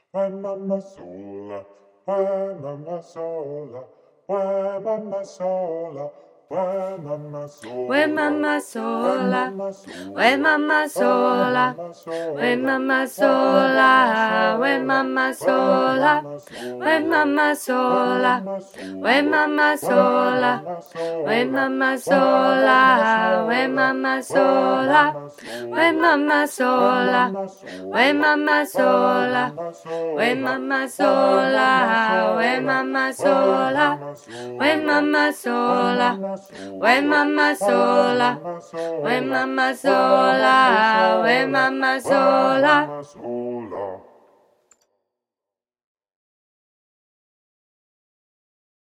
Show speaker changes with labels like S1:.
S1: Uè mamma sola, uè mamma sola, uè mamma sola, uè mamma sola,
S2: Uè mamma
S1: uè
S2: sola,
S1: mamma
S2: uè
S1: sola,
S2: mamma
S1: uè
S2: sola,
S1: mamma
S2: uè
S1: sola,
S2: mamma
S1: uè mamma
S2: sola, uè
S1: sola,
S2: mamma
S1: uè
S2: sola,
S1: mamma
S2: uè
S1: sola,
S2: mamma
S1: uè
S2: sola,
S1: mamma
S2: uè
S1: sola,
S2: mamma
S1: uè
S2: sola,
S1: mamma
S2: uè
S1: sola,
S2: mamma
S1: uè mamma
S2: sola, uè
S1: sola,
S2: mamma
S1: uè
S2: sola,
S1: mamma
S2: uè
S1: sola,
S2: mamma
S1: uè
S2: sola,
S1: mamma
S2: uè
S1: sola,
S2: mamma
S1: uè
S2: sola,
S1: mamma
S2: uè
S1: sola,
S2: mamma
S1: uè mamma
S2: sola, uè
S1: sola,
S2: mamma
S1: uè
S2: sola,
S1: mamma
S2: uè
S1: sola,
S2: mamma
S1: uè
S2: sola,
S1: mamma
S2: uè
S1: sola,
S2: mamma
S1: uè
S2: sola,
S1: mamma
S2: uè
S1: sola,
S2: mamma
S1: uè mamma
S2: sola, uè
S1: sola,
S2: mamma
S1: uè
S2: sola.
S1: mamma sola.